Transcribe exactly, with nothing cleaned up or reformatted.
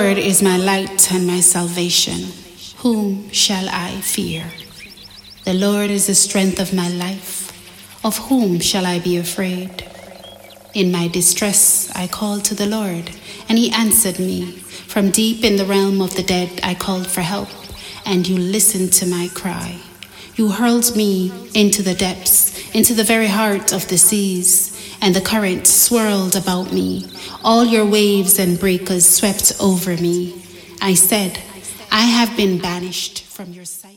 Lord is my light and my salvation. Whom shall I fear? The Lord is the strength of my life. Of whom shall I be afraid? In my distress I called to the Lord, and he answered me. From deep in the realm of the dead I called for help, and you listened to my cry. You hurled me into the depths, into the very heart of the seas, and the current swirled about me. All your waves and breakers swept over me. I said, I have been banished from your sight.